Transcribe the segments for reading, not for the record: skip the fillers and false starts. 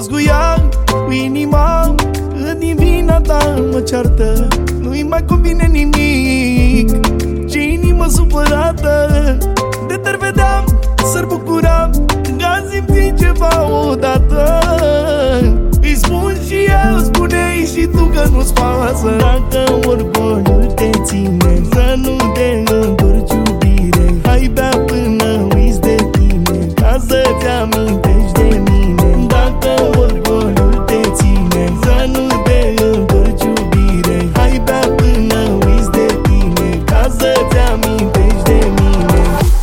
fost cu ea, cu inima din vina ta mă ceartă. Nu-i mai convine nimic, ce inimă supărată. De te-ar vedea, s-ar bucura că a simțit ceva odată. Îi spun și eu, spune-i și tu că nu-ți pasă. Dacă orgoliul te ține să nu te întorci iubire, hai bea până uiți de tine, ca să-ți amintești de mine. Dacă orgoliul te ține să nu te întorci iubire, hai bea până uiți de tine, ca să-ți amintești de mine.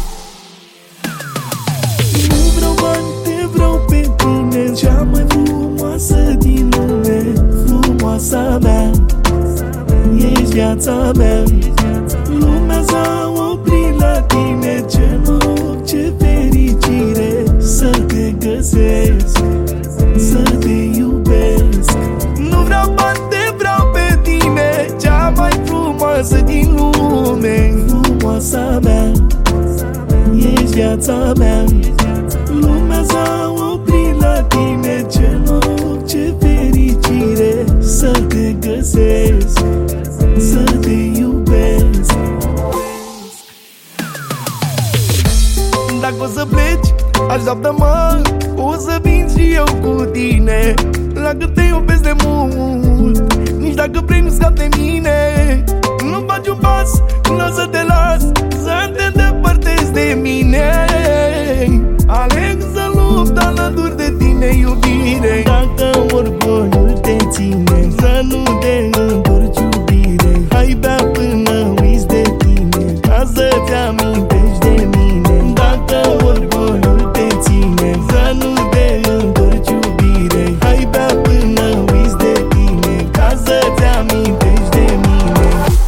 Nu vreau bani, te vreau pe tine, cea mai frumoasă din lume, frumoasa mea, ești viața mea. Lumea s-a oprit la tine, ce noroc, ce fericire să te găsesc, să te iubesc. Nu vreau bani, te vreau pe tine, cea mai frumoasă din lume, frumoasa mea, ești viața mea. Lumea s-a oprit la tine, ce noroc, ce fericire să te găsesc, să te iubesc. Dacă o să pleci, așteaptă-mă, o să vin și eu cu tine. Dacă te iubesc de mult, nici dacă vrei nu scapi de mine. Nu faci un pas, nu o să te las, să te îndepărtezi de mine. Aleg să lupt alături de tine, iubire. Dacă orgoliul te ține să nu te întorci iubire, hai bea până uiți de tine, ca să-ți amintești de mine. Dacă orgoliul te ține să nu te întorci iubire, hai bea până uiți de tine, ca să-ți amintești de mine.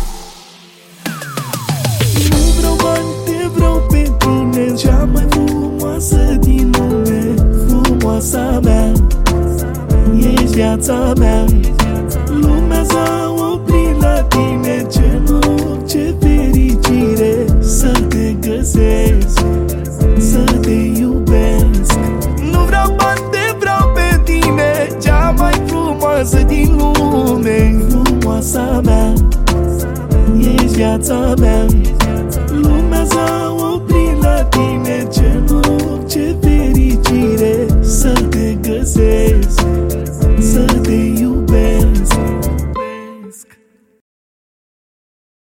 Nu vreau bani, te vreau pe tine, cea mai frumoasă din lume, frumoasa mea, ești viața mea. Lumea s-a oprit la tine, ce noroc, ce fericire să te găsesc, să te iubesc. Nu vreau bani, te vreau pe tine, cea mai frumoasă din lume, frumoasa mea, ești viața mea. Lumea s-a oprit la tine, ce noroc, ce fericire să te găsesc.